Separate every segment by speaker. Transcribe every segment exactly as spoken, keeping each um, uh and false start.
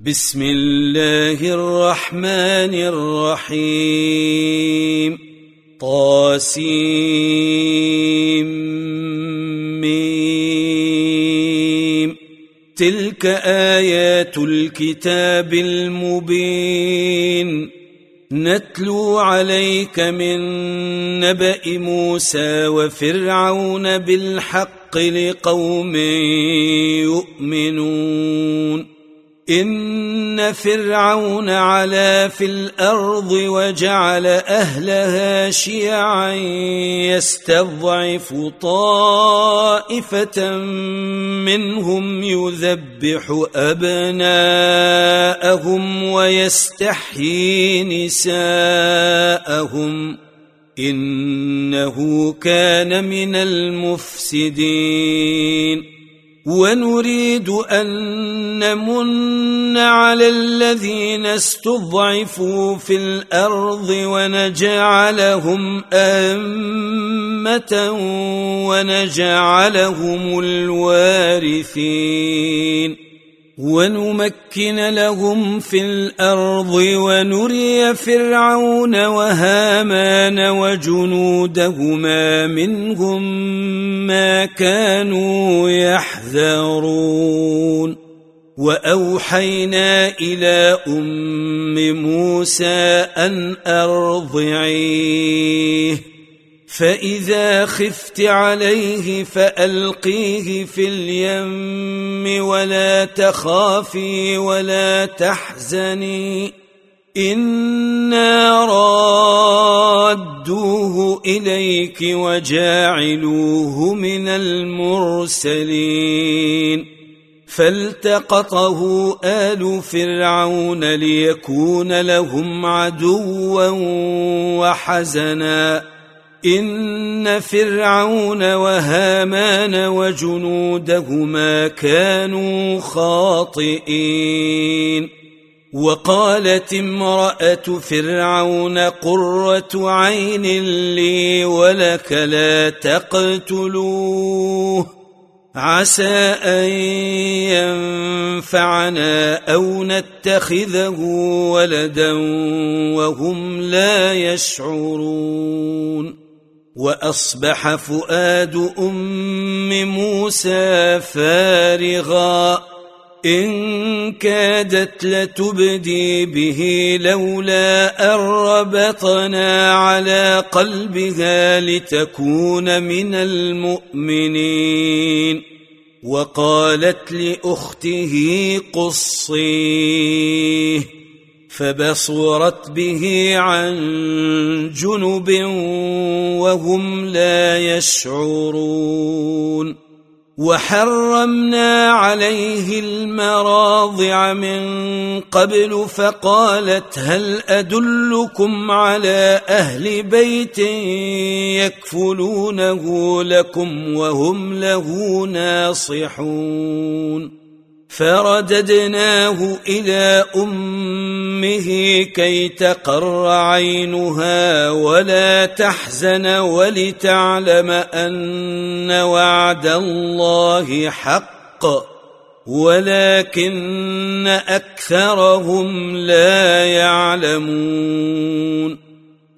Speaker 1: بسم الله الرحمن الرحيم. طاسيم ميم. تلك آيات الكتاب المبين، نتلو عليك من نبأ موسى وفرعون بالحق لقوم يؤمنون. إن فرعون علا في الأرض وجعل أهلها شيعا يستضعف طائفة منهم يذبح أبناءهم ويستحيي نساءهم، إنه كان من المفسدين. ونريد أن نمن على الذين استضعفوا في الأرض ونجعلهم أئمة ونجعلهم الوارثين، ونمكن لهم في الأرض ونري فرعون وهامان وجنودهما منهم ما كانوا يحذرون. وأوحينا إلى أم موسى أن أرضعيه، فإذا خفت عليه فألقيه في اليم ولا تخافي ولا تحزني، إنا رادوه إليك وجاعلوه من المرسلين. فالتقطه آل فرعون ليكون لهم عدوا وحزنا، إن فرعون وهامان وجنودهما كانوا خاطئين. وقالت امرأة فرعون قرة عين لي ولك لا تقتلوه، عسى أن ينفعنا أو نتخذه ولدا وهم لا يشعرون. وأصبح فؤاد أم موسى فارغا، إن كادت لتبدي به لولا أن ربطنا على قلبها لتكون من المؤمنين. وقالت لأخته قصيه، فبصرت به عن جنب وهم لا يشعرون. وحرمنا عليه المراضع من قبل، فقالت هل أدلكم على أهل بيت يكفلونه لكم وهم له ناصحون. فرددناه إلى أمه كي تقر عينها ولا تحزن ولتعلم أن وعد الله حق، ولكن أكثرهم لا يعلمون.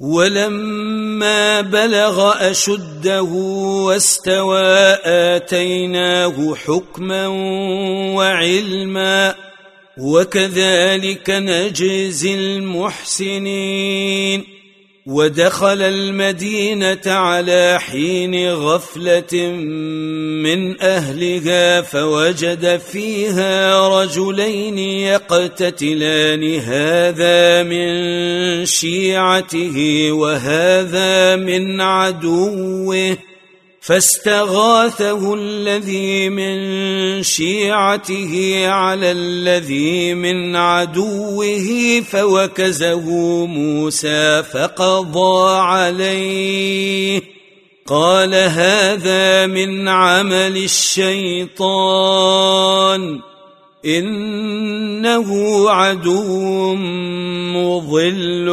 Speaker 1: ولما بلغ أشده واستوى آتيناه حكما وعلما، وكذلك نجزي المحسنين. ودخل المدينة على حين غفلة من أهلها فوجد فيها رجلين يقتتلان، هذا من شيعته وهذا من عدوه، فاستغاثه الذي من شيعته على الذي من عدوه فوكزه موسى فقضى عليه، قال هذا من عمل الشيطان، إنه عدو مضل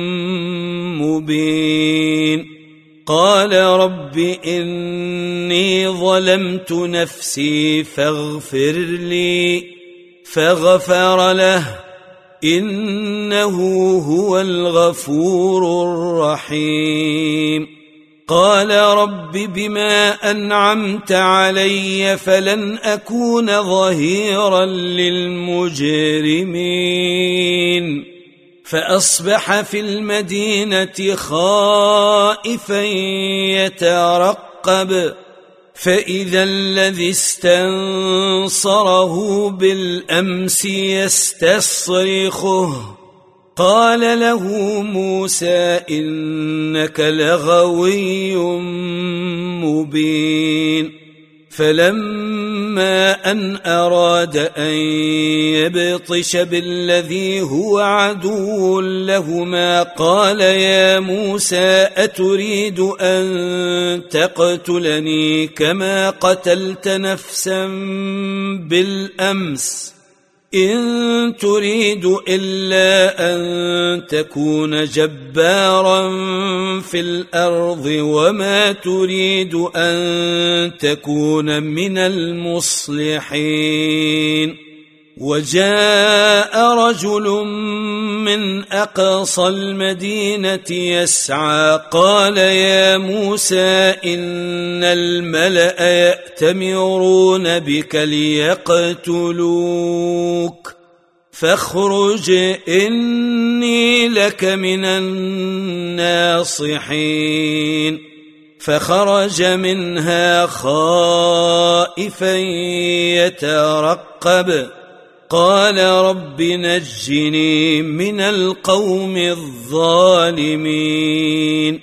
Speaker 1: مبين. قال رب إني ظلمت نفسي فاغفر لي فغفر له إنه هو الغفور الرحيم. قال رب بما أنعمت علي فلن أكون ظهيرا للمجرمين. فأصبح في المدينة خائفا يترقب فإذا الذي استنصره بالأمس يستصرخه قال له موسى إنك لغوي مبين. فلما أن أراد أن يبطش بالذي هو عدو لهما قال يا موسى أتريد أن تقتلني كما قتلت نفسا بالأمس إن تريد إلا أن تكون جبارا في الأرض وما تريد أن تكون من المصلحين. وجاء رجل من أقصى المدينة يسعى قال يا موسى إن الملأ يأتمرون بك ليقتلوك فاخرج إني لك من الناصحين. فخرج منها خائفا يترقب قال رب نجني من القوم الظالمين.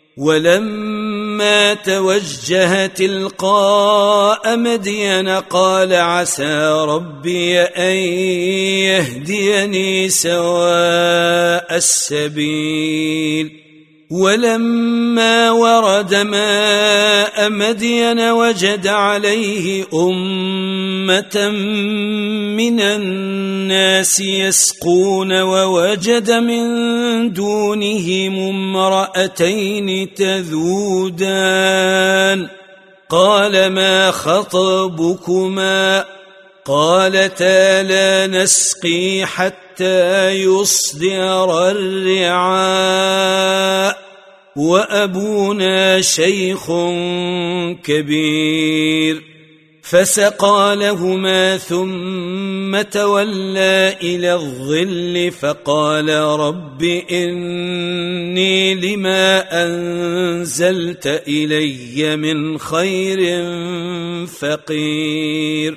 Speaker 1: ولما توجه تلقاء مدين قال عسى ربي أن يهديني سواء السبيل. ولما ورد ماء مدين وجد عليه أمة من الناس يسقون ووجد من دونهم امرأتين تذودان قال ما خطبكما قالتا لا نسقي حتى يصدر الرعاء وأبونا شيخ كبير. فسقى لهما ثم تولى إلى الظل فقال رب إني لما أنزلت إلي من خير فقير.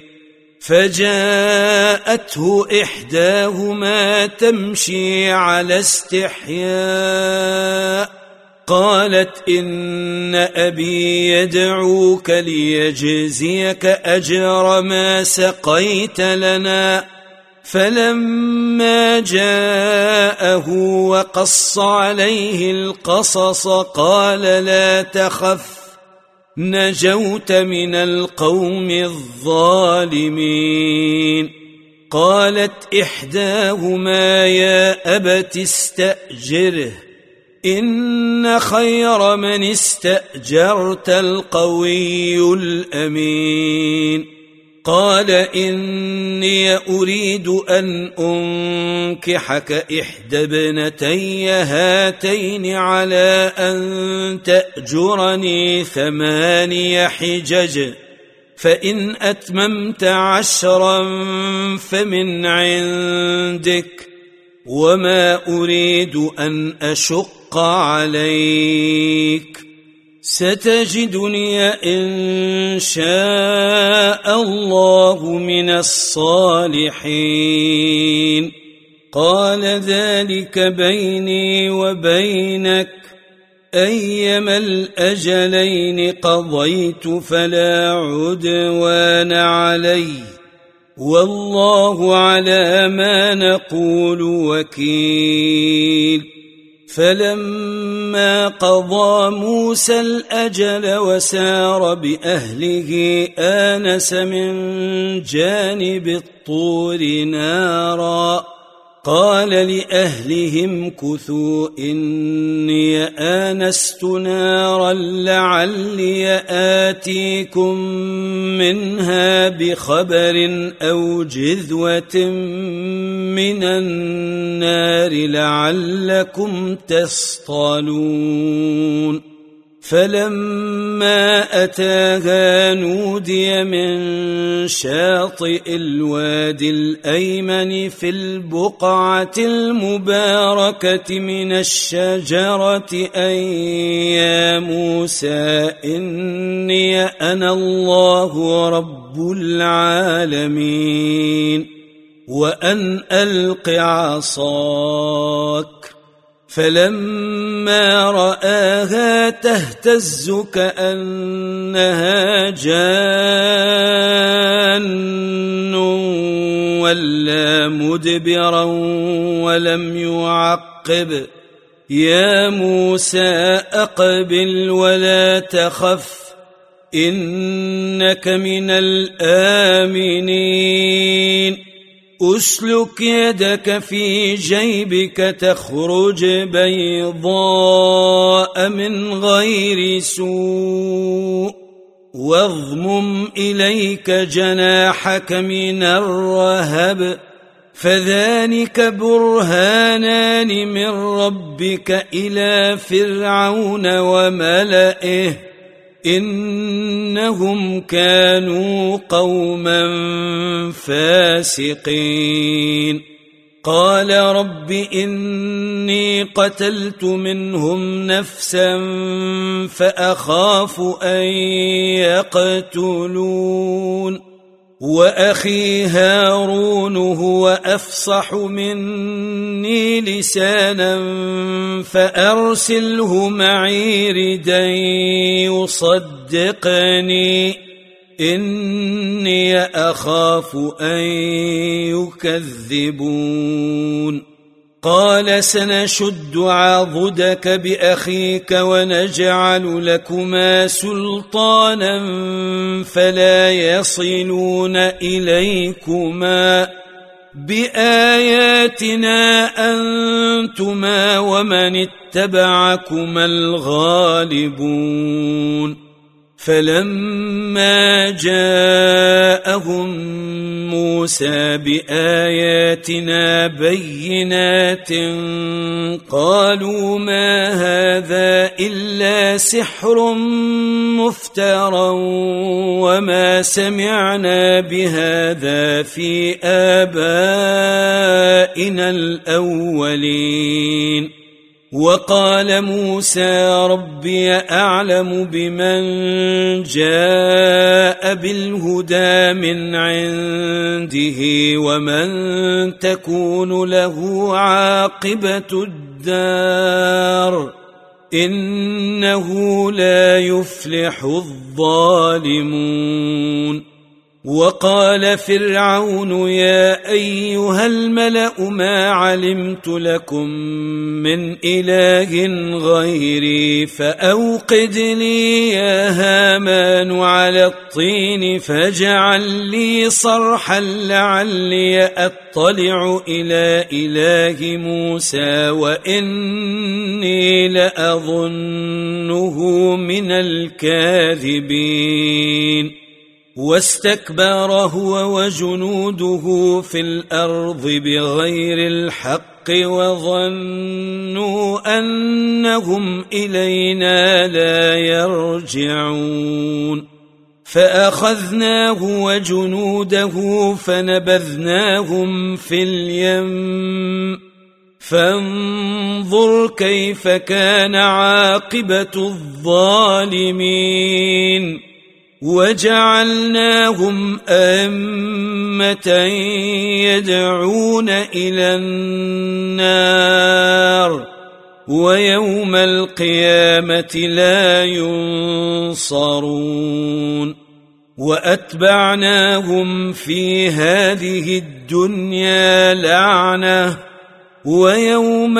Speaker 1: فجاءته إحداهما تمشي على استحياء قالت إن أبي يدعوك ليجزيك أجر ما سقيت لنا. فلما جاءه وقص عليه القصص قال لا تخف نجوت من القوم الظالمين. قالت إحداهما يا أبت استأجره إن خير من استأجرت القوي الأمين. قال إني أريد أن أنكحك إحدى ابنتي هاتين على أن تأجرني ثماني حجج فإن أتممت عشرا فمن عندك وما أريد أن أشق عليك ستجدني إن شاء الله من الصالحين. قال ذلك بيني وبينك أيما الأجلين قضيت فلا عدوان علي والله على ما نقول وكيل. فلما قضى موسى الأجل وسار بأهله آنس من جانب الطور نارا قال لأهلهم كثوا إني آنست نارا لعلي آتيكم منها بخبر أو جذوة من النار لعلكم تصطلون فلما أتاها نودي من شاطئ الوادي الأيمن في البقعة المباركة من الشجرة أن يا موسى إني أنا الله رب العالمين وأن ألق عصاك فلما رآها تهتز كأنها جان ولا مدبرا ولم يعقب يا موسى أقبل ولا تخف إنك من الآمنين أسلك يدك في جيبك تخرج بيضاء من غير سوء واضمم إليك جناحك من الرهب فذلك برهانان من ربك إلى فرعون وملئه إنهم كانوا قوما فاسقين قال رب إني قتلت منهم نفسا فأخاف أن يقتلون وأخي هارون هو أفصح مني لسانا فأرسله معي ردا يصدقني إني أخاف أن يكذبون قال سنشد عضدك بأخيك ونجعل لكما سلطانا فلا يصلون إليكما بآياتنا أنتما ومن اتبعكما الغالبون فلما جاءهم موسى بآياتنا بينات قالوا ما هذا إلا سحر مفترى وما سمعنا بهذا في آبائنا الأولين وقال موسى ربي أعلم بمن جاء بالهدى من عنده ومن تكون له عاقبة الدار إنه لا يفلح الظالمون وقال فرعون يا أيها الملأ ما علمت لكم من إله غيري فأوقد لي يا هامان على الطين فاجعل لي صرحا لعلي أطلع إلى إله موسى وإني لأظنه من الكاذبين واستكبر هو وجنوده في الأرض بغير الحق وظنوا أنهم إلينا لا يرجعون فأخذناه وجنوده فنبذناهم في اليم فانظر كيف كان عاقبة الظالمين وجعلناهم أئمة يدعون إلى النار ويوم القيامة لا ينصرون وأتبعناهم في هذه الدنيا لعنة ويوم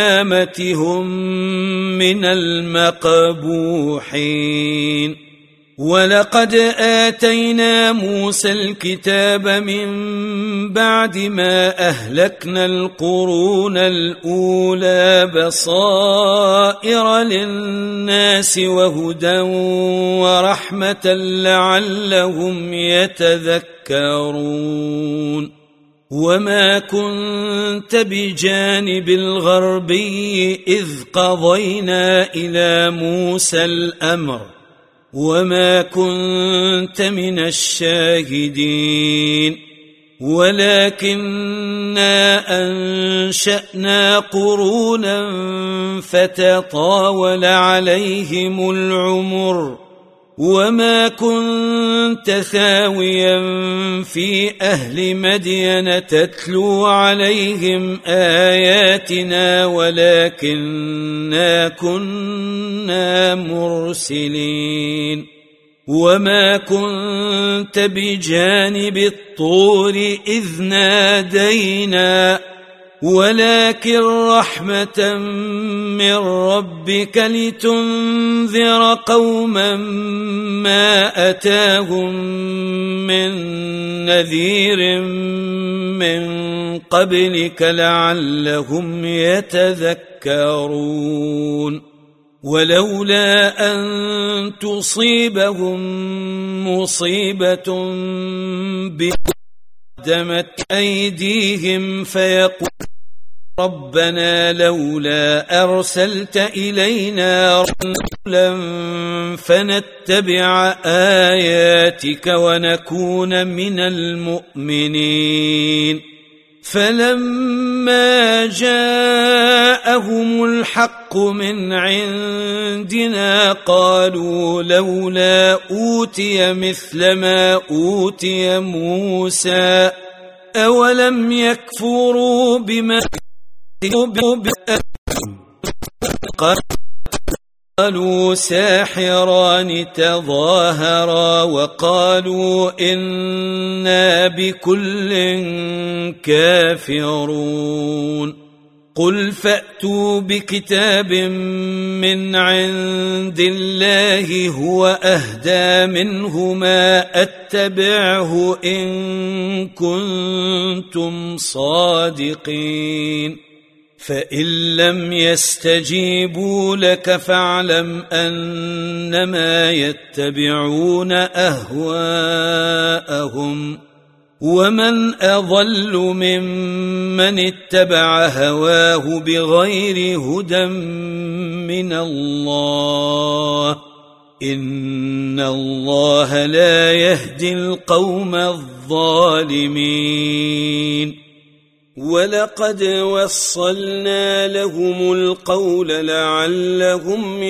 Speaker 1: القيامة هم من المقبوحين ولقد آتينا موسى الكتاب من بعد ما أهلكنا القرون الأولى بصائر للناس وهدى ورحمة لعلهم يتذكرون وما كنت بجانب الغربي إذ قضينا إلى موسى الأمر وما كنت من الشاهدين ولكننا أنشأنا قرونا فتطاول عليهم العمر وما كنت ثاويا في أهل مدين تتلو عليهم آياتنا ولكننا كنا مرسلين وما كنت بجانب الطور إذ نادينا ولكن رحمة من ربك لتنذر قوما ما أتاهم من نذير من قبلك لعلهم يتذكرون ولولا أن تصيبهم مصيبة بما قدمت أيديهم فيقول ربنا لولا أرسلت إلينا رسولا فنتبع آياتك ونكون من المؤمنين فلما جاءهم الحق من عندنا قالوا لولا أوتي مثل ما أوتي موسى أولم يكفروا بما قالوا ساحران تظاهرا وقالوا إنا بكل كافرون قل فأتوا بكتاب من عند الله هو أهدى منهما أتبعه إن كنتم صادقين فإن لم يستجيبوا لك فاعلم أنما يتبعون أهواءهم ومن أضل ممن اتبع هواه بغير هدى من الله إن الله لا يهدي القوم الظالمين ولقد وصلنا لهم القول لعلهم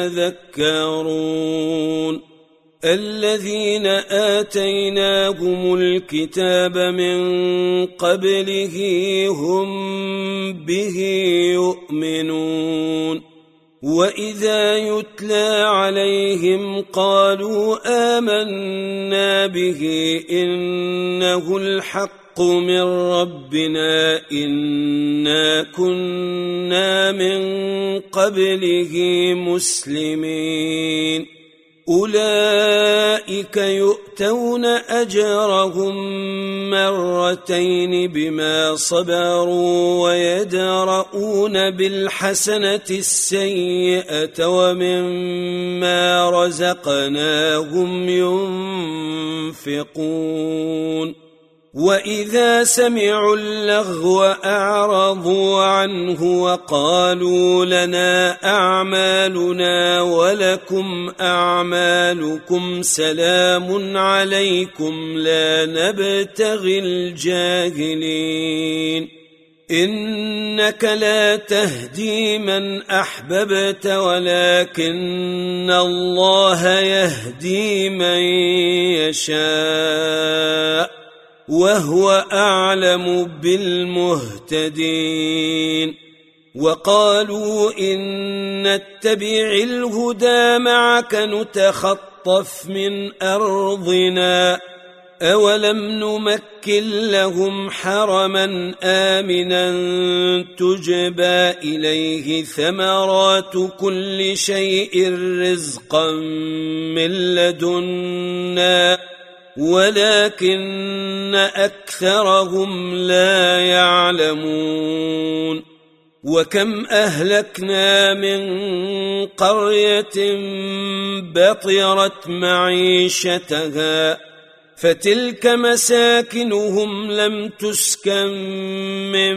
Speaker 1: يتذكرون الذين آتيناهم الكتاب من قبله هم به يؤمنون وإذا يتلى عليهم قالوا آمنا به إنه الحق من ربنا إنا كنا من قبله مسلمين أولئك يؤتون أجرهم مرتين بما صبروا ويدرؤون بالحسنة السيئة ومما رزقناهم ينفقون وإذا سمعوا اللغو أعرضوا عنه وقالوا لنا أعمالنا ولكم أعمالكم سلام عليكم لا نبتغي الجاهلين إنك لا تهدي من أحببت ولكن الله يهدي من يشاء وهو أعلم بالمهتدين وقالوا إن نتبع الهدى معك نتخطف من أرضنا أولم نمكن لهم حرما آمنا تجبى إليه ثمرات كل شيء رزقا من لدنا ولكن أكثرهم لا يعلمون وكم أهلكنا من قرية بطرت معيشتها فتلك مساكنهم لم تسكن من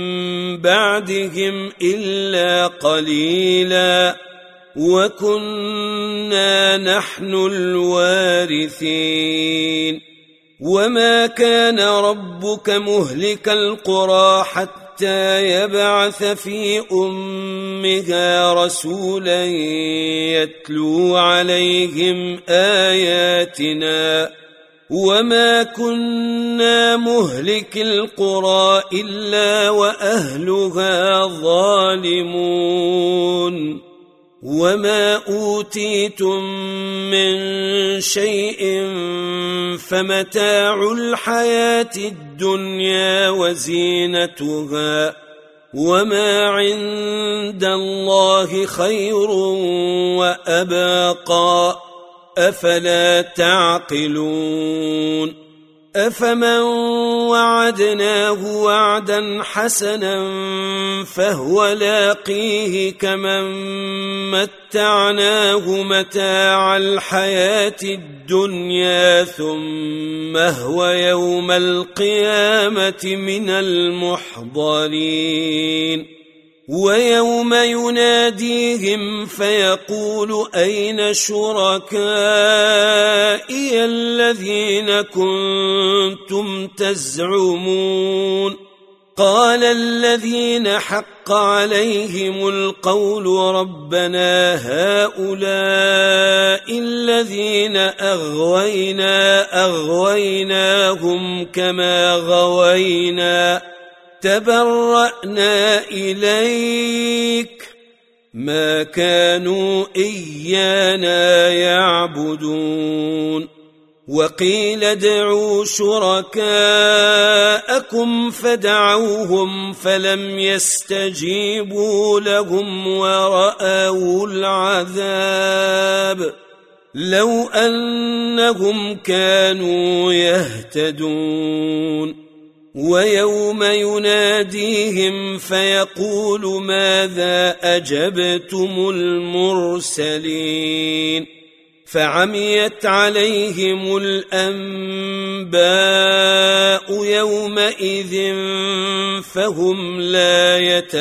Speaker 1: بعدهم إلا قليلا وكنا نحن الوارثين وما كان ربك مهلك القرى حتى يبعث في أمها رسولا يتلو عليهم آياتنا وما كنا مهلك القرى إلا وأهلها ظالمون وما أوتيتم من شيء فمتاع الحياة الدنيا وزينتها وما عند الله خير وأبقى أفلا تعقلون أفمن وعدناه وعدا حسنا فهو لاقيه كمن متعناه متاع الحياة الدنيا ثم هو يوم القيامة من المحضرين ويوم يناديهم فيقول أين شركائي الذين كنتم تزعمون قال الذين حق عليهم القول ربنا هؤلاء الذين أغوينا أغويناهم كما غوينا تبرأنا إليك ما كانوا إيانا يعبدون وقيل ادعوا شركاءكم فدعوهم فلم يستجيبوا لهم ورأوا العذاب لو أنهم كانوا يهتدون ويوم يناديهم فيقول ماذا أجبتم المرسلين فعميت عليهم الأنباء يومئذ فهم لا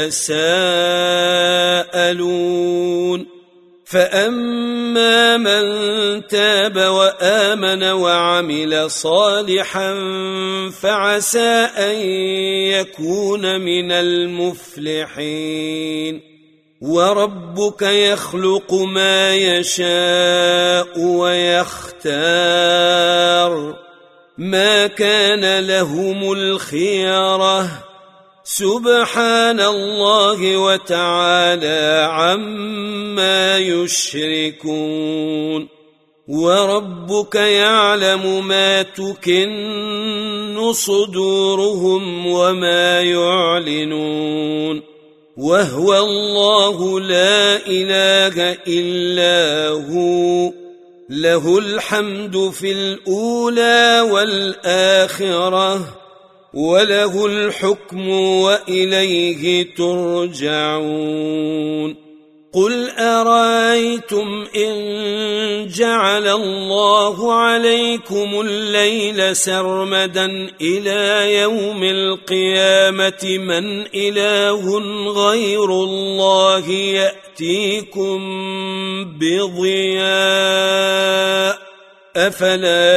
Speaker 1: يتساءلون فأما من تاب وآمن وعمل صالحا فعسى أن يكون من المفلحين وربك يخلق ما يشاء ويختار ما كان لهم الخيرة سبحان الله وتعالى عما يشركون وربك يعلم ما تكن صدورهم وما يعلنون وهو الله لا إله إلا هو له الحمد في الأولى والآخرة وله الحكم وإليه ترجعون قل أرأيتم إن جعل الله عليكم الليل سرمدا إلى يوم القيامة من إله غير الله يأتيكم بضياء أفلا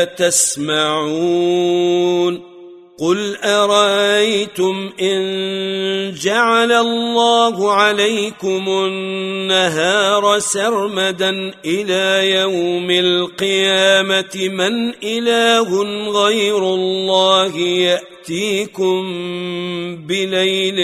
Speaker 1: تسمعون قل أرأيتم إن جعل الله عليكم النهار سرمدا إلى يوم القيامة من إله غير الله يأتيكم بليل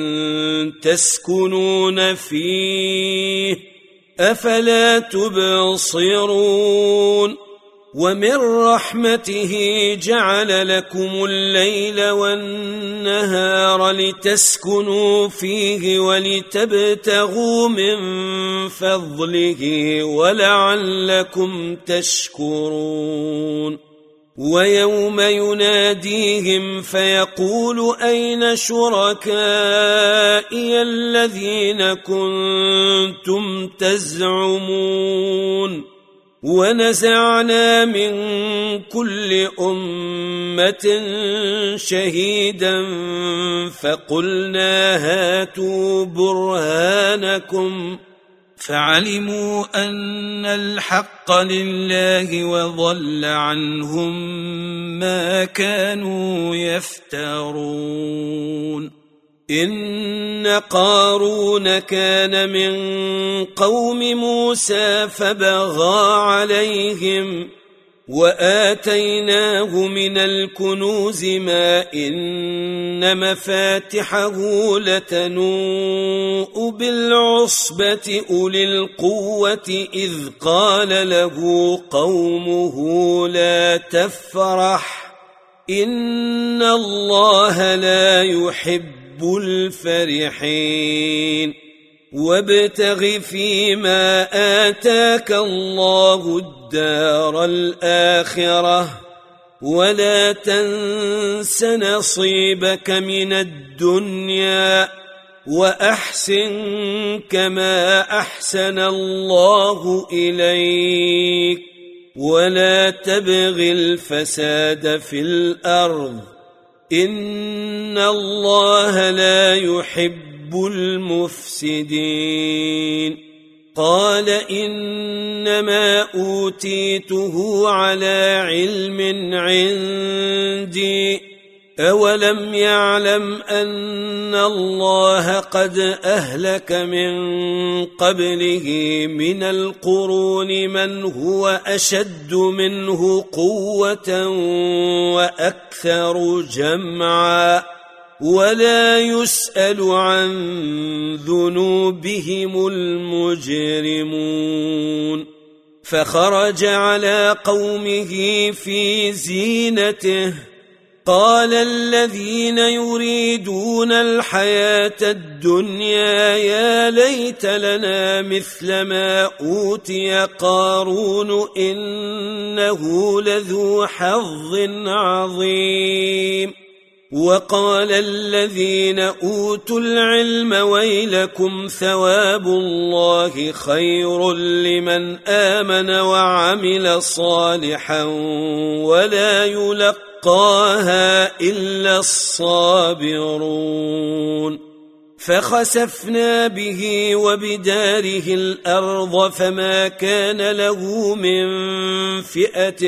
Speaker 1: تسكنون فيه أفلا تبصرون ومن رحمته جعل لكم الليل والنهار لتسكنوا فيه ولتبتغوا من فضله ولعلكم تشكرون ويوم يناديهم فيقول أين شركائي الذين كنتم تزعمون ونزعنا من كل أمة شهيدا فقلنا هاتوا برهانكم فعلموا أن الحق لله وضل عنهم ما كانوا يفترون إن قارون كان من قوم موسى فبغى عليهم وآتيناه من الكنوز ما إن مفاتحه لتنوء بالعصبة أولي القوة إذ قال له قومه لا تفرح إن الله لا يحب الفرحين وابتغ فيما آتاك الله الدار الآخرة ولا تنس نصيبك من الدنيا وأحسن كما أحسن الله إليك ولا تبغ الفساد في الأرض إن الله لا يحب المفسدين قال إنما أوتيته على علم عندي أولم يعلم أن الله قد أهلك من قبله من القرون من هو أشد منه قوة وأكثر جمعا ولا يسأل عن ذنوبهم المجرمون فخرج على قومه في زينته قال الذين يريدون الحياة الدنيا يا ليت لنا مثل ما أوتي قارون إنه لذو حظ عظيم وقال الذين أوتوا العلم ويلكم ثواب الله خير لمن آمن وعمل صالحا ولا يلقى يلقاها إلا الصابرون فخسفنا به وبداره الأرض فما كان له من فئة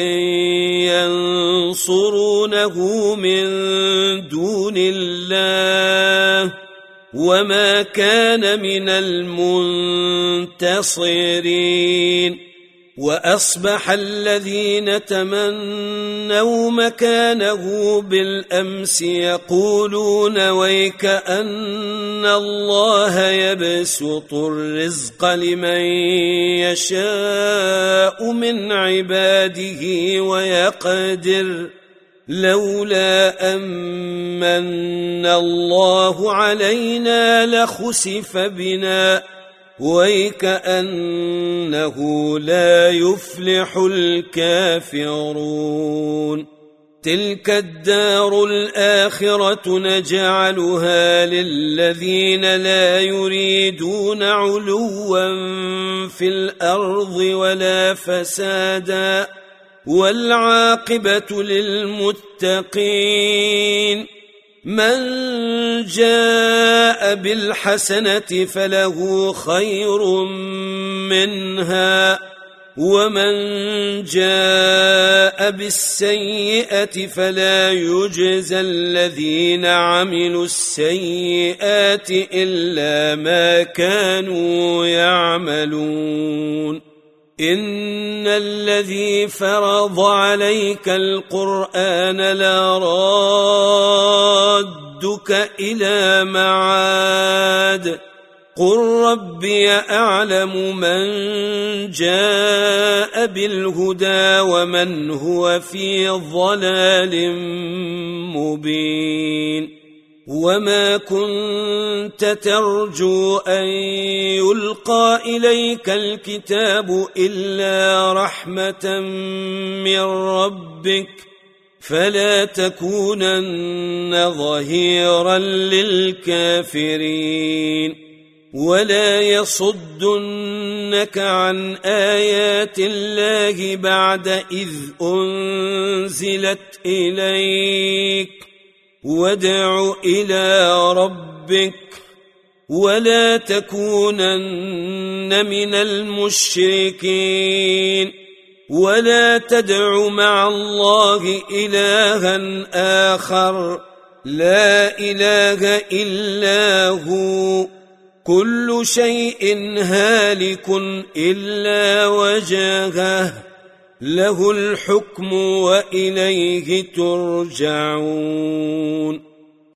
Speaker 1: ينصرونه من دون الله وما كان من المنتصرين وأصبح الذين تمنوا مكانه بالأمس يقولون ويك أن الله يبسط الرزق لمن يشاء من عباده ويقدر لولا أمن الله علينا لخسف بنا ويكأنه لا يفلح الكافرون تلك الدار الآخرة نجعلها للذين لا يريدون علوا في الأرض ولا فسادا والعاقبة للمتقين من جاء بالحسنة فله خير منها ومن جاء بالسيئة فلا يجزى الذين عملوا السيئات إلا ما كانوا يعملون إن الذي فرض عليك القرآن لرادك إلى معاد قل ربي أعلم من جاء بالهدى ومن هو في ضلال مبين وما كنت ترجو أن يلقى إليك الكتاب إلا رحمة من ربك فلا تكونن ظهيرا للكافرين ولا يصدنك عن آيات الله بعد إذ أنزلت إليك وادع إلى ربك ولا تكونن من المشركين ولا تدع مع الله إلها آخر لا إله إلا هو كل شيء هالك إلا وجهه له الحكم وإليه ترجعون